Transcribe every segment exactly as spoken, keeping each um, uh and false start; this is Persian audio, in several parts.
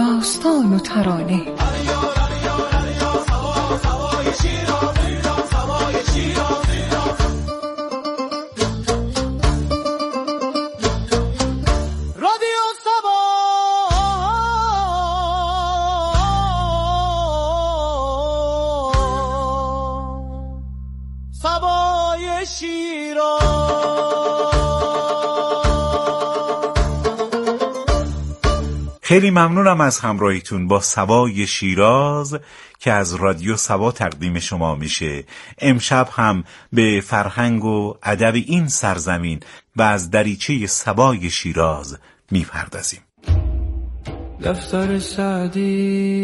داستان و ترانه. خیلی ممنونم از همراهیتون با سبای شیراز که از رادیو سبا تقدیم شما میشه. امشب هم به فرهنگ و ادب این سرزمین و از دریچه سبای شیراز میپردازیم. دفتر سعدی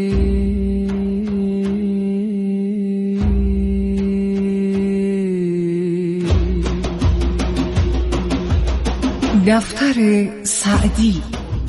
دفتر سعدی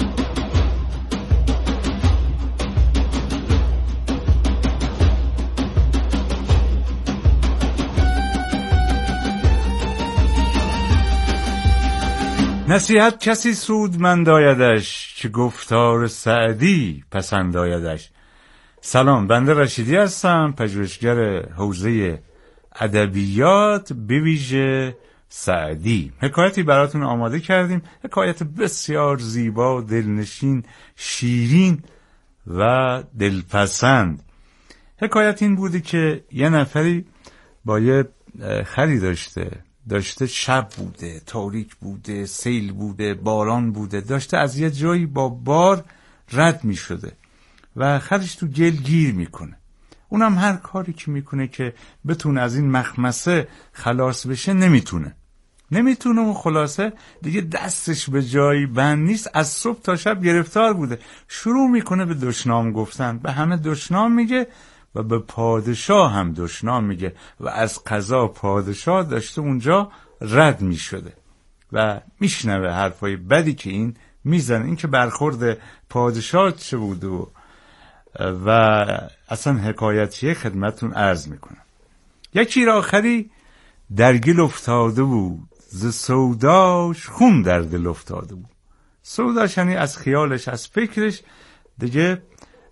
نصیحت کسی سودمند آیدش که گفتار سعدی پسند آیدش. سلام، بنده رشیدی هستم، پژوهشگر حوزه ادبیات به ویژه سعدی. حکایتی براتون آماده کردیم، حکایت بسیار زیبا، دلنشین، شیرین و دلپسند. حکایت این بوده که یه نفری با یه خری داشته داشته شب بوده، تاریک بوده، سیل بوده، باران بوده، داشته از یه جایی با بار رد می شده و خرش تو گل گیر میکنه. اونم هر کاری که میکنه که بتونه از این مخمسه خلاص بشه نمیتونه نمیتونه و خلاصه دیگه دستش به جایی بند نیست. از صبح تا شب گرفتار بوده. شروع میکنه به دشنام گفتن، به همه دشنام میگه و به پادشاه هم دشنام میگه و از قضا پادشاه داشته اونجا رد میشده و میشنوه حرفای بدی که این میزنه، این که برخورد پادشاه چه بود و, و اصلا حکایتیه خدمتون عرض میکنم. یکی را خری در گل افتاده بود، ز سوداش خون در دل افتاده بود. سوداش یعنی از خیالش، از فکرش دیگه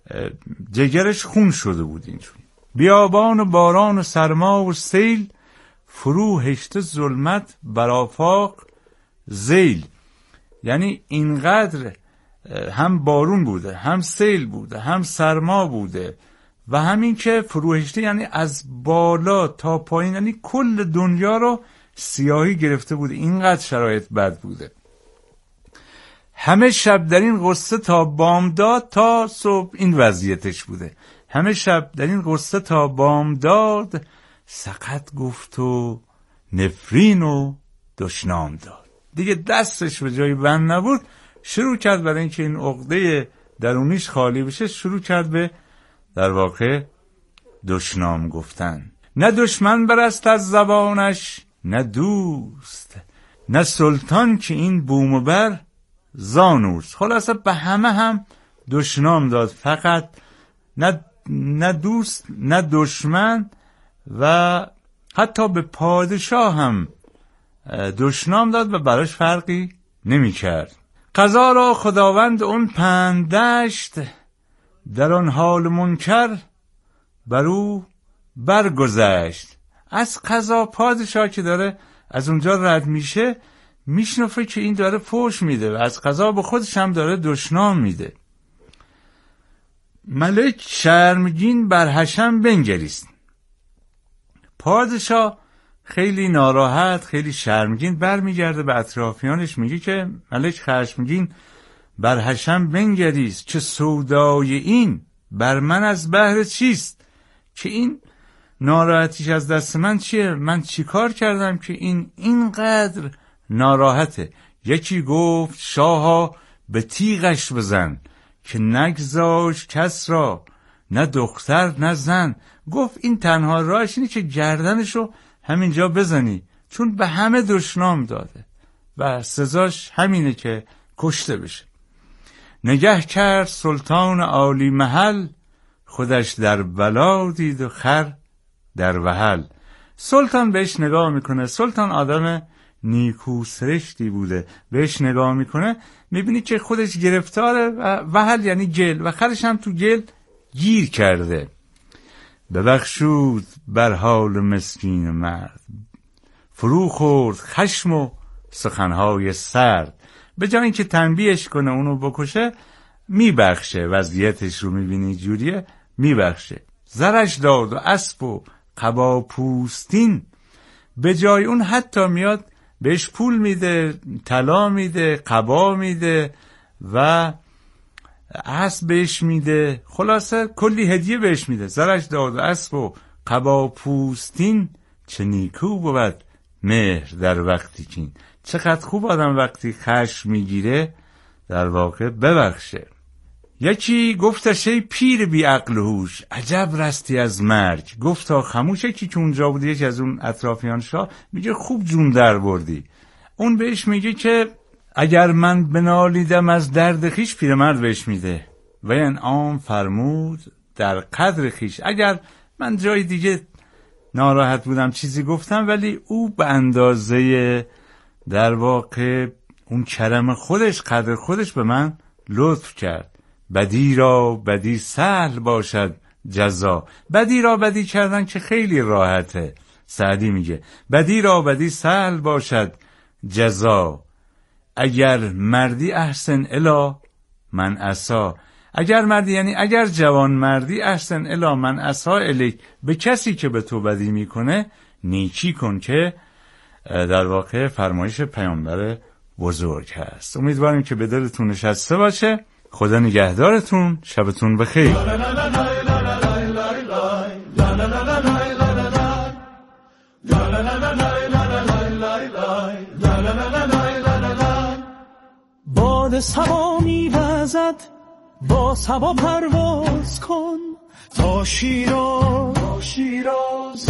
جگرش خون شده بود. اینجوری بیابان و باران و سرما و سیل، فرو هشته ظلمت بر آفاق زیل. یعنی اینقدر هم بارون بوده، هم سیل بوده، هم سرما بوده و همین که فرو هشته یعنی از بالا تا پایین، یعنی کل دنیا رو سیاهی گرفته بوده. اینقدر شرایط بد بوده. همه شب در این غصه تا بامداد تا صبح، این وضعیتش بوده. همه شب در این غصه تا بامداد، سقط گفت و نفرین و دشنام داد. دیگه دستش به جای بند نبود، شروع کرد برای اینکه این عقده درونیش خالی بشه، شروع کرد به در واقع دشنام گفتن. نه دشمن برست از زبانش، نه دوست، نه سلطان که این بوم و بر زانوست. خلاصه به همه هم دشنام داد، فقط نه نه دوست نه دشمن و حتی به پادشاه هم دشنام داد و براش فرقی نمی کرد. قضا را خداوند اون پندشت، در آن حال منکر بر او برگذشت. از قضا پادشاه که داره از اونجا رد میشه میشنفه که این داره فوش میده و از قضا به خودش هم داره دشنام میده. ملک شرمگین بر حشم بنگریست. پادشاه خیلی ناراحت، خیلی شرمگین برمیگرده به اطرافیانش، میگه که ملک خشمگین بر حشم بنگریست، چه سودای این بر من از بهر چیست؟ که این ناراحتیش از دست من چیه؟ من چی کار کردم که این اینقدر ناراحته؟ یکی گفت شاها به تیغش بزن، که نگذاش کس را نه دختر نه زن. گفت این تنها راهش اینه که گردنشو همینجا بزنی، چون به همه دشنام داده و سزاش همینه که کشته بشه. نگه کرد سلطان عالی محل، خودش در بلا دید و خر در وحل. سلطان بهش نگاه میکنه. سلطان آدم نیکو سرشتی بوده بهش نگاه میکنه، میبینی که خودش گرفتاره و وحل یعنی گل و خرش هم تو گل گیر کرده. ببخشود بر حال مسکین مرد، فرو خورد خشم و سخنهای سرد. به جای اینکه تنبیهش کنه اونو بکشه، میبخشه. وضعیتش رو میبینی جوریه، میبخشه. زرش داد و اسب و قبا پوستین، به جای اون حتی میاد بهش پول میده، طلا میده، قبا میده و اسب بهش میده، خلاصه کلی هدیه بهش میده. زرش داد و اسب و قبا پوستین، چه نیکو بود مهر در وقتی کین. چقدر خوب آدم وقتی خشم میگیره در واقع ببخشه. یکی گفتش ای پیر بی عقل و هوش، عجب رستی از مرگ. گفتا خموش. یکی که اونجا بوده، یکی از اون اطرافیانشا، میگه خوب جون در بردی. اون بهش میگه که اگر من بنالیدم از درد خیش، پیرمرد بهش میده و انعام فرمود در قدر خیش. اگر من جای دیگه ناراحت بودم چیزی گفتم، ولی او به اندازه در واقع اون کرم خودش، قدر خودش به من لطف کرد. بدی را بدی سهل باشد جزا. بدی را بدی کردن که خیلی راحته. سعدی میگه بدی را بدی سهل باشد جزا، اگر مردی احسن الا من عصا. اگر مردی یعنی اگر جوان مردی، احسن الا من عصا الیک، به کسی که به تو بدی میکنه نیکی کن، که در واقع فرمایش پیامبر بزرگ هست. امیدواریم که به دلتون نشسته باشه. خدا نگهدارتون، شبتون بخیر. باد صبا میوزد، با صبا پرواز کن تا شیراز، تا شیراز.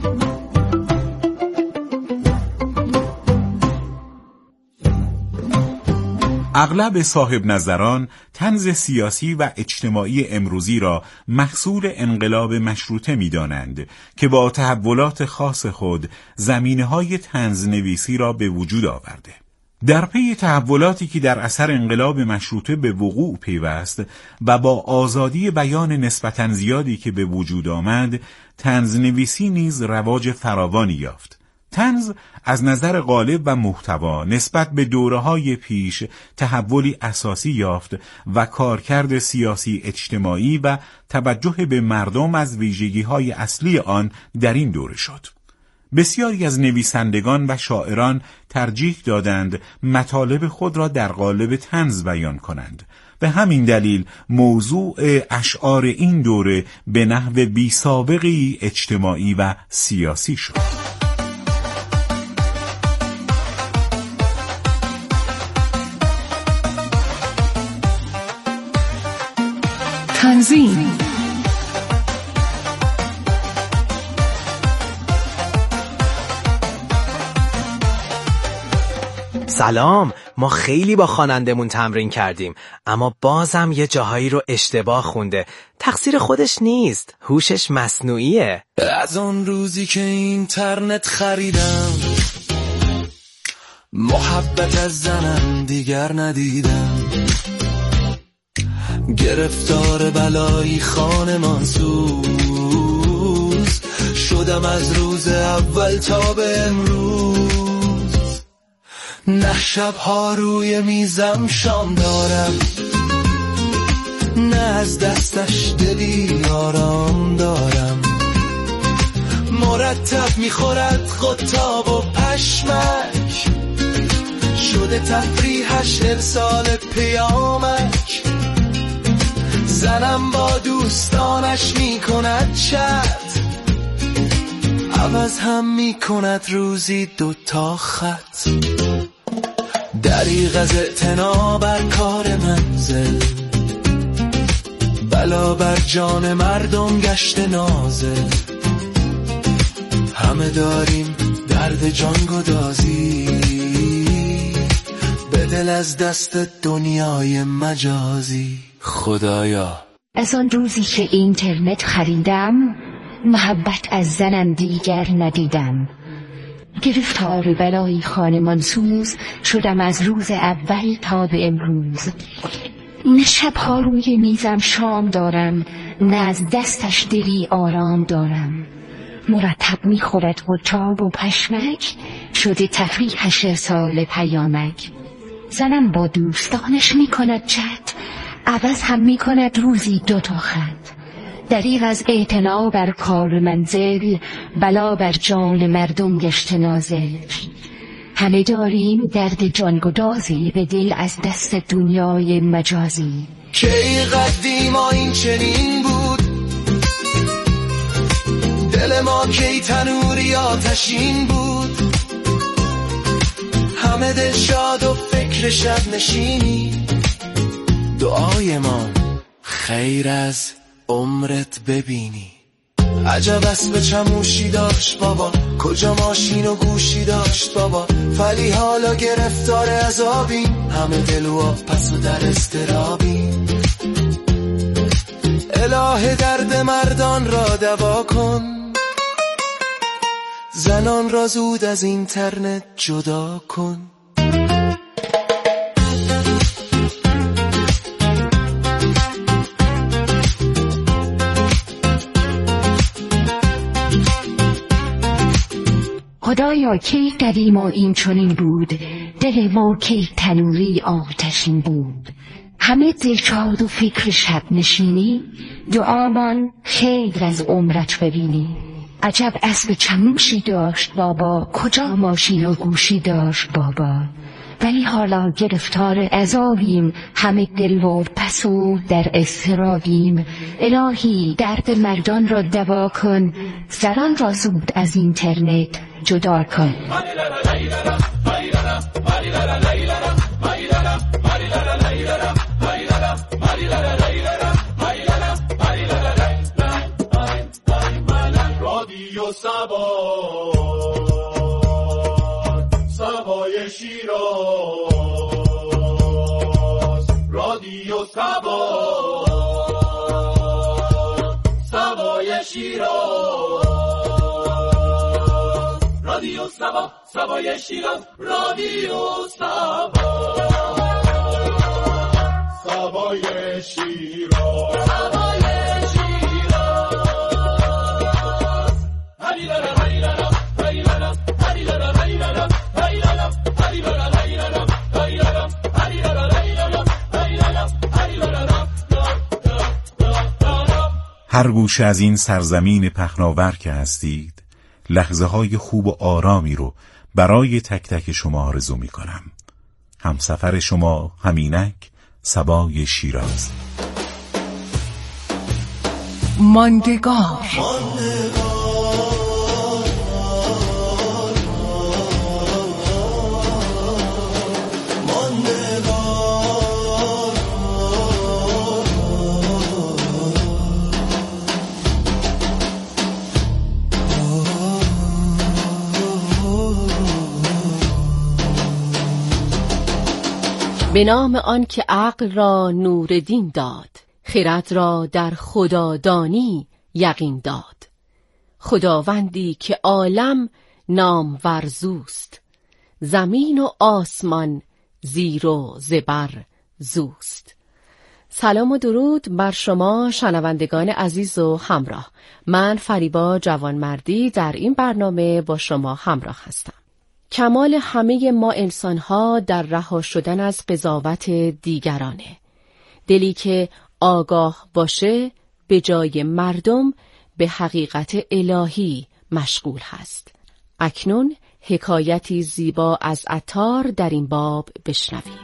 اغلب صاحب نظران طنز سیاسی و اجتماعی امروزی را محصول انقلاب مشروطه می‌دانند که با تحولات خاص خود زمینه‌های طنز نویسی را به وجود آورده. در پی تحولاتی که در اثر انقلاب مشروطه به وقوع پیوست و با آزادی بیان نسبتاً زیادی که به وجود آمد، طنز نویسی نیز رواج فراوانی یافت. طنز از نظر قالب و محتوا نسبت به دوره‌های پیش تحولی اساسی یافت و کارکرد سیاسی اجتماعی و توجه به مردم از ویژگی‌های اصلی آن در این دوره شد. بسیاری از نویسندگان و شاعران ترجیح دادند مطالب خود را در قالب طنز بیان کنند. به همین دلیل موضوع اشعار این دوره به نحو بی‌سابقه‌ای اجتماعی و سیاسی شد. تنظیم سلام، ما خیلی با خوانندمون تمرین کردیم، اما بازم یه جاهایی رو اشتباه خونده. تقصیر خودش نیست، هوشش مصنوعیه. از اون روزی که اینترنت خریدم، محبت از زنم دیگر ندیدم. گرفتار بلایی خانمان سوز شدم از روز اول تا به امروز. نه شبها روی میزم شام دارم، نه از دستش دلی آرام دارم. مرتب میخورد قطاب و پشمک، شده تفریحش ارسال پیامک. زنم با دوستانش میکند چت، عوض هم میکند روزی دوتا خط. دریغ از اعتنا بر کار منزل، بلا بر جان مردم گشت نازل. همه داریم درد جان گدازی، به دل از دست دنیای مجازی. خدایا از آن روزی که اینترنت خریدم، محبت از زنم دیگر ندیدم. گرفتار بلایی خانمان سوز شدم از روز اول تا به امروز. نه شبها روی میزم شام دارم، نه از دستش دلی آرام دارم. مرتب میخورد قرچاب و پشمک، شده تفریحش ارسال پیامک. زنم با دوستانش میکند چت، عوض هم میکند روزی دوتا خط. دریغ از اعتنا بر کار منزل، بلا بر جان مردم گشته نازل. همه داریم درد جانگدازی به دل از دست دنیای مجازی. کی قدیما این چنین بود، دل ما کی تنوری آتشین بود. همه دل شاد و فکر شب نشینی، دعای ما خیر از عمرت ببینی. عجب اسب چموشی داشت بابا، کجا ماشین و گوشی داشت بابا. ولی حالا گرفتار عذابی، همه دل و آب پس و در اضطرابی. الهه درد مردان را دوا کن، زنان را زود از اینترنت جدا کن. خدایا کی قدیم و این چنین بود، دل ما کی تنوری آتشین بود. همه دلشاد و فکر شب نشینی، دعامان خیر از عمرت ببینی. عجب اسب چموشی داشت بابا، کجا ماشین و گوشی داشت بابا. ولی حالا گرفتار عذابیم، همه دل و پس و در اضطرابیم. الهی درد مردان را دوا کن، زنان را زود از اینترنت جدا کن. رادیو سبا، سبای شیراز. رادیو سبا، سبای شیراز. رادیو سبا، سبای شیراز. رادیو سبا، سبای شیراز. هر گوشه از این سرزمین پهناور که هستید، لحظه های خوب و آرامی رو برای تک تک شما آرزو می کنم. همسفر شما همینک، سبای شیراز. ماندگار. به نام آن که عقل را نور دین داد، خرد را در خدا دانی یقین داد. خداوندی که عالم نام ورزوست، زمین و آسمان زیر و زبر زوست. سلام و درود بر شما شنوندگان عزیز و همراه. من فریبا جوانمردی در این برنامه با شما همراه هستم. کمال همه ما انسان‌ها در رها شدن از قضاوت دیگرانه. دلی که آگاه باشه به جای مردم به حقیقت الهی مشغول هست. اکنون حکایتی زیبا از عطار در این باب بشنویم.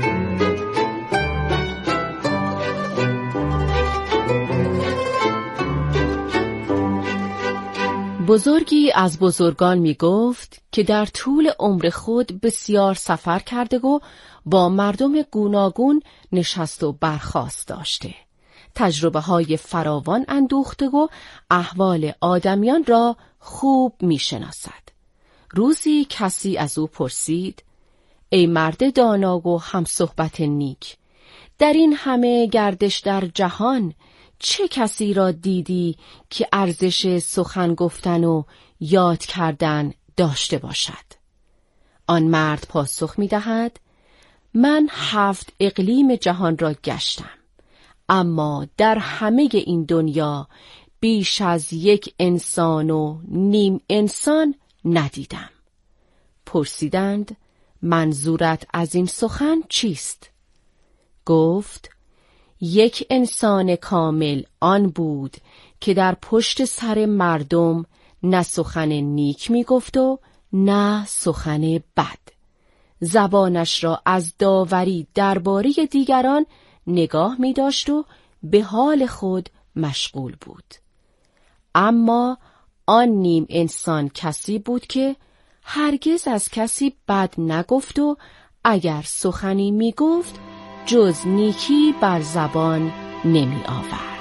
بزرگی از بزرگان می گفت که در طول عمر خود بسیار سفر کرده و با مردم گوناگون نشست و برخاست داشته. تجربه های فراوان اندوخته و احوال آدمیان را خوب می شناسد. روزی کسی از او پرسید: ای مرد دانا و هم صحبت نیک، در این همه گردش در جهان چه کسی را دیدی که ارزش سخن گفتن و یاد کردن داشته باشد. آن مرد پاسخ می دهد: من هفت اقلیم جهان را گشتم، اما در همه این دنیا بیش از یک انسان و نیم انسان ندیدم. پرسیدند: منظورت از این سخن چیست؟ گفت: یک انسان کامل آن بود که در پشت سر مردم نه سخن نیک می گفت و نه سخن بد. زبانش را از داوری درباره دیگران نگاه می داشت و به حال خود مشغول بود. اما آن نیم انسان کسی بود که هرگز از کسی بد نگفت و اگر سخنی می گفت جز نیکی بر زبان نمی آورد.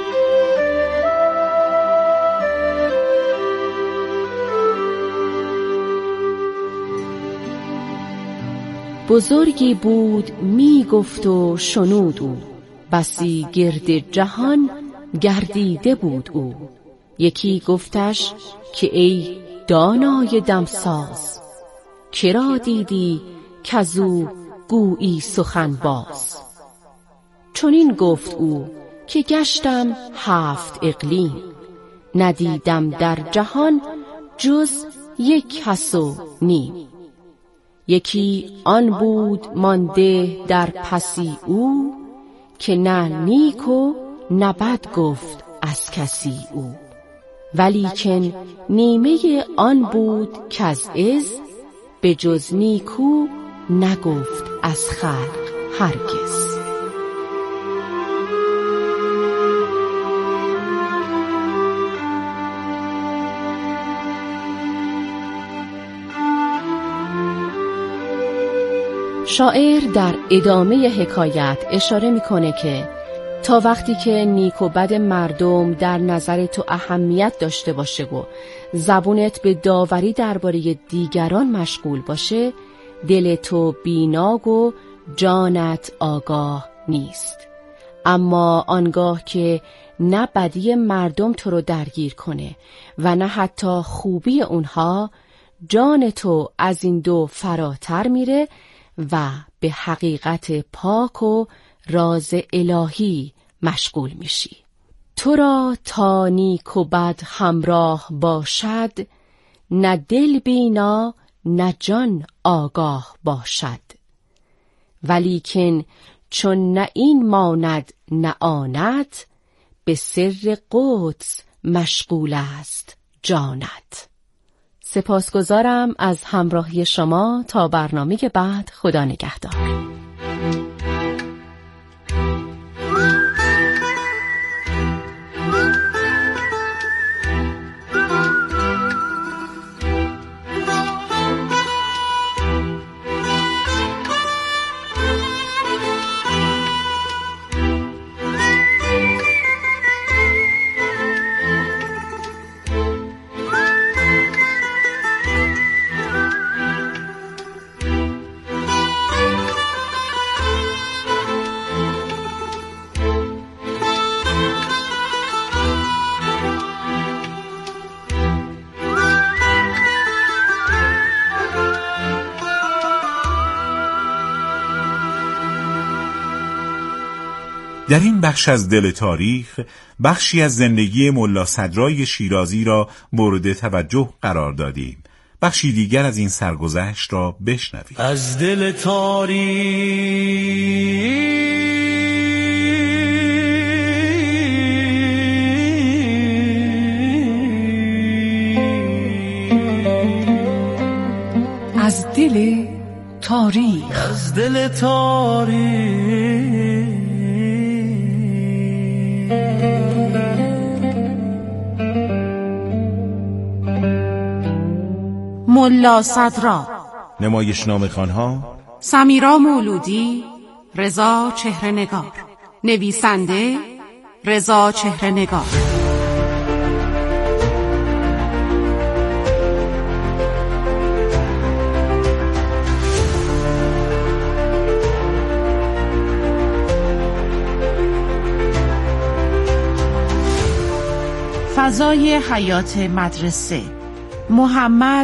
بزرگی بود می گفت و شنود او، بسی گرد جهان گردیده بود او. یکی گفتش که ای دانای دمساز، کرا دیدی کزو گویی سخن باز. چنین گفت او که گشتم هفت اقلیم، ندیدم در جهان جز یک کس و نیم. یکی آن بود مانده در پسی او، که نه نیک و نه بد گفت از کسی او. ولیکن نیمه آن بود کز عز، به جز نیکو نگفت از خلق هرگز. شاعر در ادامه حکایت اشاره میکنه که تا وقتی که نیک و بد مردم در نظر تو اهمیت داشته باشه و زبونت به داوری درباره دیگران مشغول باشه، دل تو بینا و جانت آگاه نیست. اما آنگاه که نه بدی مردم تو رو درگیر کنه و نه حتی خوبی اونها، جان تو از این دو فراتر میره و به حقیقت پاک و راز الهی مشغول میشی. تو را تا نیک و بد همراه باشد، نه دل بینا نه جان آگاه باشد. ولیکن چون نه این ماند نه آنت، به سر قدس مشغول است جانت. سپاسگزارم از همراهی شما. تا برنامه بعد، خدا نگهدار. در این بخش از دل تاریخ، بخشی از زندگی ملا صدرای شیرازی را مورد توجه قرار دادیم. بخشی دیگر از این سرگذشت را بشنوید. از دل تاریک از دل تاریخ از دل تاریخ ملا صدرا. نمایشنامه خوانها سمیرا مولودی، رضا چهره‌نگار. نویسنده رضا چهره‌نگار. فضای حیات مدرسه. محمد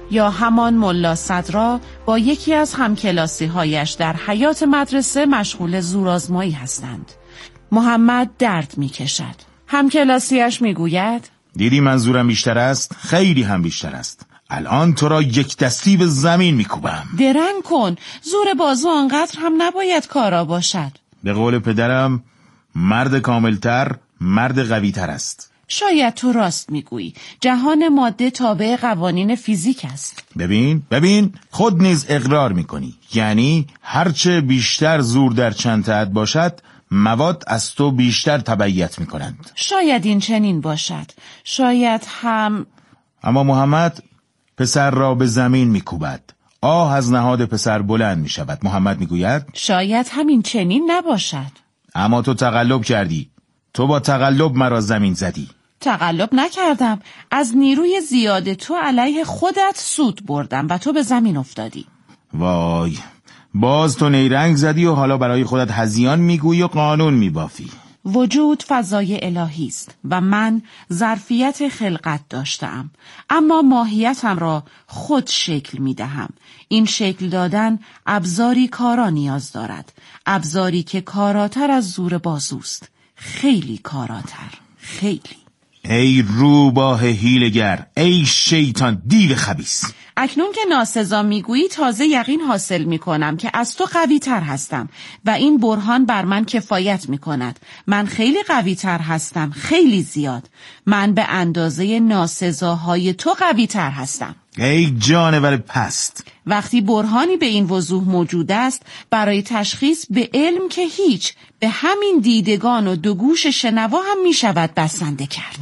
یا همان ملا صدرا با یکی از همکلاسی هایش در حیاط مدرسه مشغول زورآزمایی هستند. محمد درد می کشد. همکلاسیش می گوید دیدی منظورم بیشتر است؟ خیلی هم بیشتر است. الان تو را یک دستی به زمین می کوبم. درنگ کن، زور بازو آنقدر هم نباید کارا باشد. به قول پدرم مرد کاملتر مرد قویتر است. شاید تو راست میگویی. جهان ماده تابع قوانین فیزیک است. ببین ببین خود نیز اقرار میکنی. یعنی هرچه بیشتر زور در چنته‌ات باشد مواد از تو بیشتر تبعیت میکنند. شاید این چنین باشد. شاید هم. اما محمد پسر را به زمین میکوبد. آه از نهاد پسر بلند میشود. محمد میگوید شاید همین چنین نباشد. اما تو تقلب کردی. تو با تقلب مرا زمین زدی. تقلب نکردم. از نیروی زیاد تو علیه خودت سود بردم و تو به زمین افتادی. وای، باز تو نیرنگ زدی و حالا برای خودت هذیان میگویی و قانون میبافی. وجود فضای الهی است و من ظرفیت خلقت داشتم، اما ماهیتم را خود شکل میدهم. این شکل دادن ابزاری کارا نیاز دارد، ابزاری که کاراتر از زور بازوست. خیلی کاراتر، خیلی. ای روباه هیلگر، ای شیطان دیو خبیث. اکنون که ناسزا میگویی تازه یقین حاصل میکنم که از تو قوی تر هستم و این برهان بر من کفایت میکند. من خیلی قوی تر هستم، خیلی زیاد. من به اندازه ناسزاهای تو قوی تر هستم. ای جانور پست. وقتی برهانی به این وضوح موجود است، برای تشخیص به علم که هیچ، به همین دیدگان و دو گوش شنوا هم می شود بسنده کرد.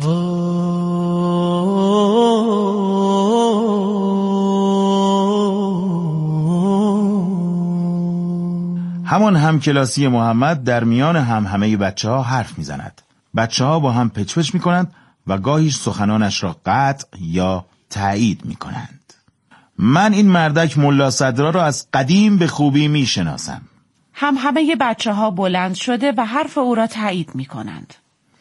همان همکلاسی محمد در میان هم همه بچه ها حرف می زند. بچه ها با هم پچ پچ می کنند و گاهیش سخنانش را قطع یا تایید می کنند. من این مردک ملا صدرا را از قدیم به خوبی می شناسم. هم همه بچه ها بلند شده و حرف او را تایید می کنند.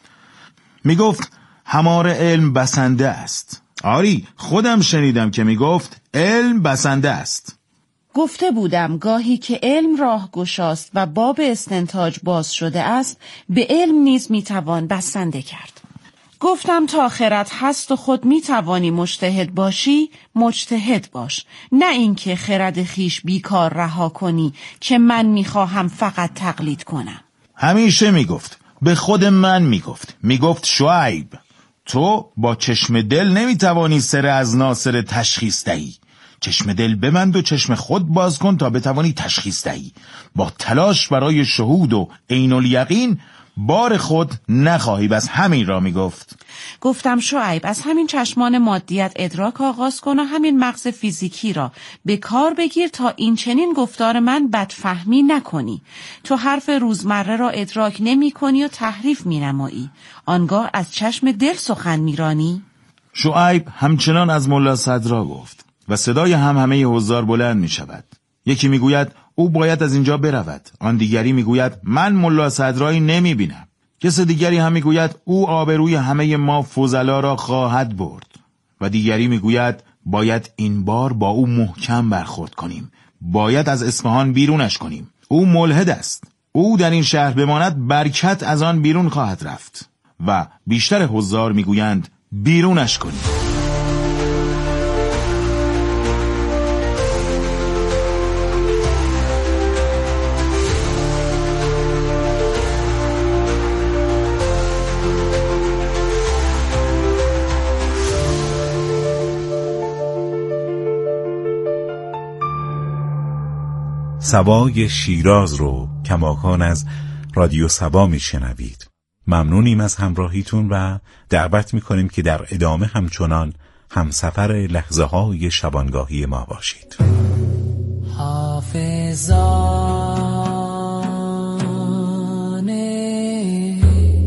می گفت هماره علم بسنده است. آری، خودم شنیدم که می گفت علم بسنده است. گفته بودم گاهی که علم راه گشاست و باب استنتاج باز شده است، به علم نیز می توان بسنده کرد. گفتم تا خرد هست و خود می توانی مجتهد باشی، مجتهد باش، نه اینکه خرد خیش بیکار رها کنی که من می خواهم فقط تقلید کنم. همیشه می گفت، به خود من می گفت، می گفت شعیب تو با چشم دل نمی توانی سر از ناصر تشخیص دهی. چشم دل ببند و چشم خود باز کن تا بتوانی تشخیص دهی. با تلاش برای شهود و عین الیقین بار خود نخواهی. بس همین را می گفت. گفتم شعیب از همین چشمان مادیت ادراک آغاز کن و همین مغز فیزیکی را به کار بگیر تا این چنین گفتار من بدفهمی نکنی. تو حرف روزمره را ادراک نمی کنی و تحریف می نمایی. آنگاه از چشم دل سخن می رانی. شعیب همچنان از ملا صدرا گفت و صدای هم همه حضار بلند می شود. یکی می گوید او باید از اینجا برود. آن دیگری می گوید من ملا صدرایی نمی بینم. کس دیگری هم می گوید او آبروی همه ما فضلا را خواهد برد. و دیگری می گوید باید این بار با او محکم برخورد کنیم. باید از اصفهان بیرونش کنیم. او ملحد است. او در این شهر بماند برکت از آن بیرون خواهد رفت. و بیشتر حضار می گویند بیرونش کنیم. سبای شیراز رو کماکان از رادیو سبا میشنوید. ممنونیم از همراهیتون و دعوت میکنیم که در ادامه همچنان همسفر لحظه های شبانگاهی ما باشید. حافظانه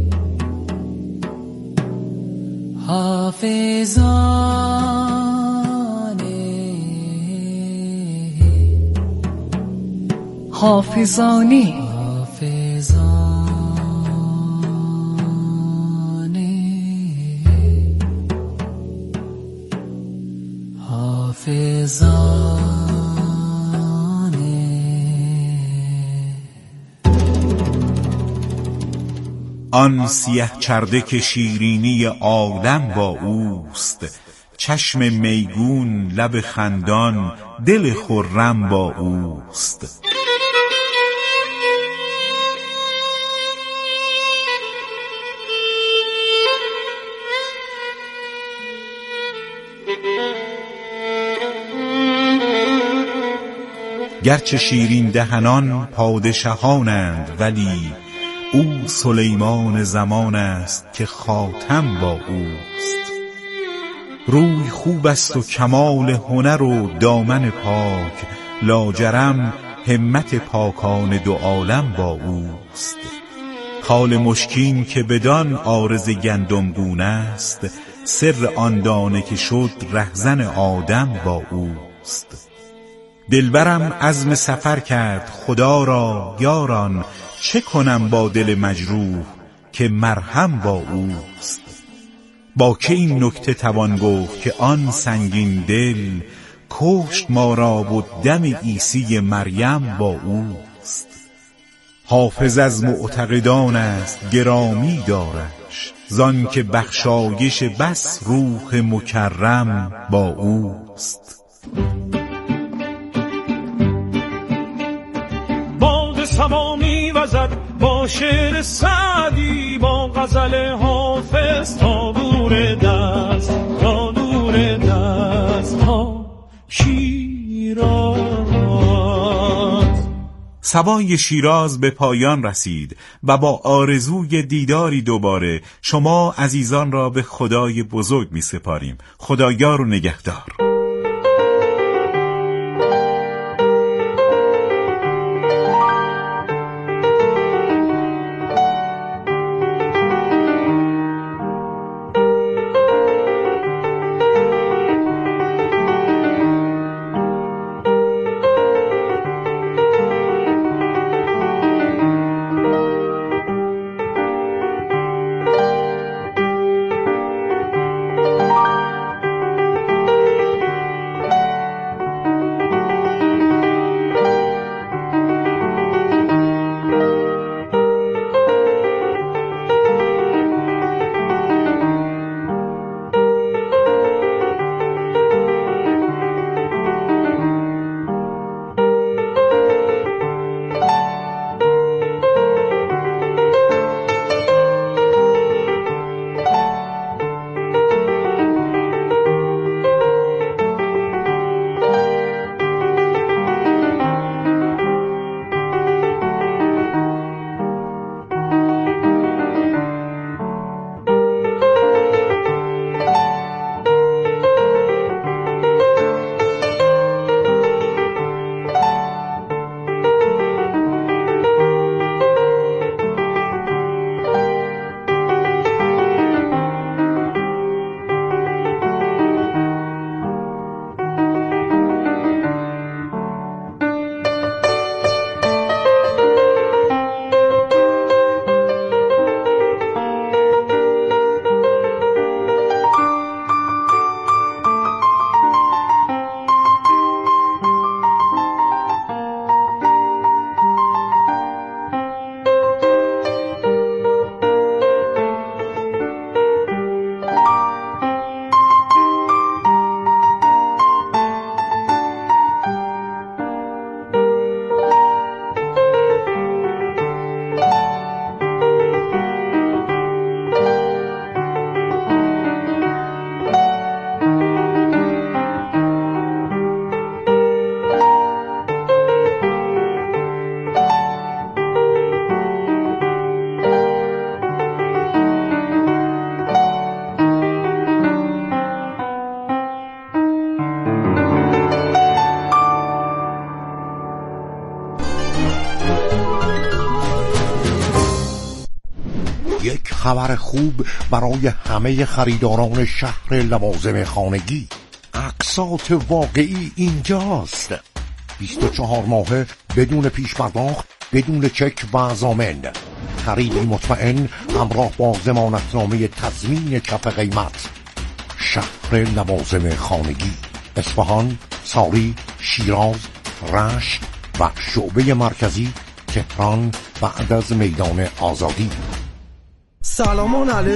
حافظانه حافظانه حافظانه آن سیه چرده که شیرینی عالم با اوست، چشم میگون لب خندان دل خرم با اوست. گرچه شیرین دهنان پادشاهانند، ولی او سلیمان زمان است که خاتم با اوست. روی خوب است و کمال هنر و دامن پاک، لاجرم همت پاکان دو عالم با اوست. خال مشکین که بدان عارض گندمگون است، سر آن دانه که شد رهزن آدم با اوست. دلبرم عزم سفر کرد خدا را یاران، چه کنم با دل مجروح که مرهم با اوست. با که این نکته توان گفت که آن سنگین دل، کشت ما را و دم عیسی مریم با اوست. حافظ از معتقدان است گرامی دارش، زان که بخشایش بس روح مکرم با اوست. باد سبا می‌وزد با شعر سعدی، با غزل حافظ تا دور دست، تا دور دست ها شیراز. سبای شیراز به پایان رسید و با آرزوی دیداری دوباره شما عزیزان را به خدای بزرگ می سپاریم. خدایار و نگهدار. خبر خوب برای همه خریداران شهر لوازم خانگی. اقساط واقعی اینجاست. بیست و چهار ماهه بدون پیش پرداخت، بدون چک و ضامن. خریدی مطمئن همراه با ضمانتنامه تضمین کف قیمت. شهر لوازم خانگی، اصفهان، انصاری شیراز، رشت و شعبه مرکزی تهران بعد از میدان آزادی. سلامان علیکم.